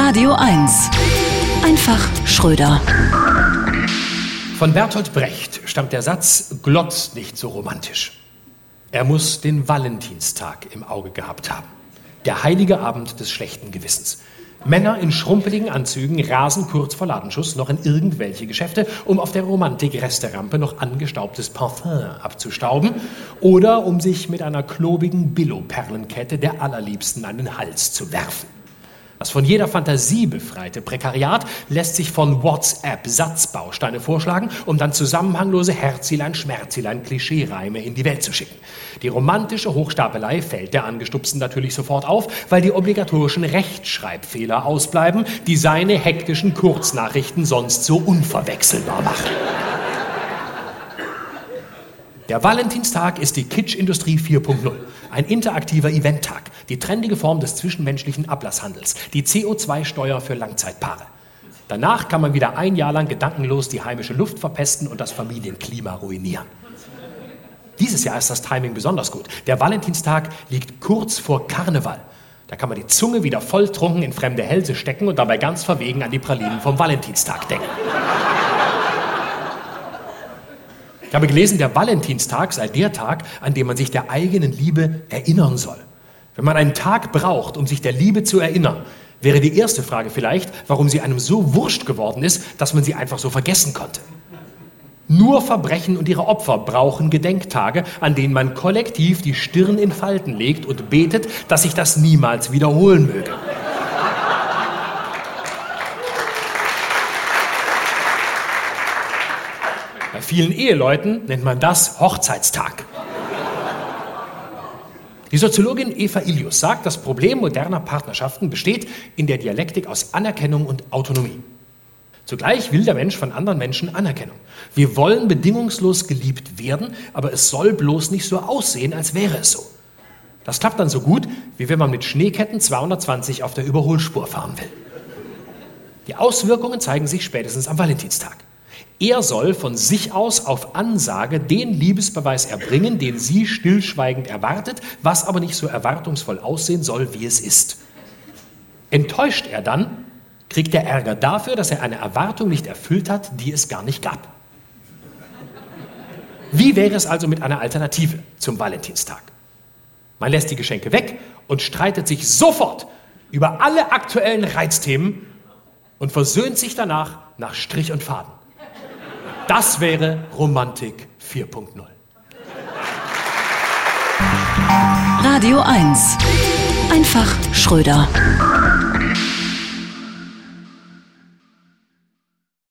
Radio 1. Einfach Schröder. Von Bertolt Brecht stammt der Satz: Glotzt nicht so romantisch. Er muss den Valentinstag im Auge gehabt haben. Der heilige Abend des schlechten Gewissens. Männer in schrumpeligen Anzügen rasen kurz vor Ladenschuss noch in irgendwelche Geschäfte, um auf der Romantik-Resterampe noch angestaubtes Parfum abzustauben oder um sich mit einer klobigen Billo-Perlenkette der Allerliebsten an den Hals zu werfen. Das von jeder Fantasie befreite Prekariat lässt sich von WhatsApp Satzbausteine vorschlagen, um dann zusammenhanglose Herzilein, Schmerzilein, Klischeereime in die Welt zu schicken. Die romantische Hochstapelei fällt der Angestupsten natürlich sofort auf, weil die obligatorischen Rechtschreibfehler ausbleiben, die seine hektischen Kurznachrichten sonst so unverwechselbar machen. Der Valentinstag ist die Kitschindustrie 4.0. Ein interaktiver Eventtag, die trendige Form des zwischenmenschlichen Ablasshandels, die CO2-Steuer für Langzeitpaare. Danach kann man wieder ein Jahr lang gedankenlos die heimische Luft verpesten und das Familienklima ruinieren. Dieses Jahr ist das Timing besonders gut. Der Valentinstag liegt kurz vor Karneval. Da kann man die Zunge wieder volltrunken in fremde Hälse stecken und dabei ganz verwegen an die Pralinen vom Valentinstag denken. Ich habe gelesen, der Valentinstag sei der Tag, an dem man sich der eigenen Liebe erinnern soll. Wenn man einen Tag braucht, um sich der Liebe zu erinnern, wäre die erste Frage vielleicht, warum sie einem so wurscht geworden ist, dass man sie einfach so vergessen konnte. Nur Verbrechen und ihre Opfer brauchen Gedenktage, an denen man kollektiv die Stirn in Falten legt und betet, dass sich das niemals wiederholen möge. Bei vielen Eheleuten nennt man das Hochzeitstag. Die Soziologin Eva Illius sagt, das Problem moderner Partnerschaften besteht in der Dialektik aus Anerkennung und Autonomie. Zugleich will der Mensch von anderen Menschen Anerkennung. Wir wollen bedingungslos geliebt werden, aber es soll bloß nicht so aussehen, als wäre es so. Das klappt dann so gut, wie wenn man mit Schneeketten 220 auf der Überholspur fahren will. Die Auswirkungen zeigen sich spätestens am Valentinstag. Er soll von sich aus auf Ansage den Liebesbeweis erbringen, den sie stillschweigend erwartet, was aber nicht so erwartungsvoll aussehen soll, wie es ist. Enttäuscht er dann, kriegt er Ärger dafür, dass er eine Erwartung nicht erfüllt hat, die es gar nicht gab. Wie wäre es also mit einer Alternative zum Valentinstag? Man lässt die Geschenke weg und streitet sich sofort über alle aktuellen Reizthemen und versöhnt sich danach nach Strich und Faden. Das wäre Romantik 4.0. Radio 1. Einfach Schröder.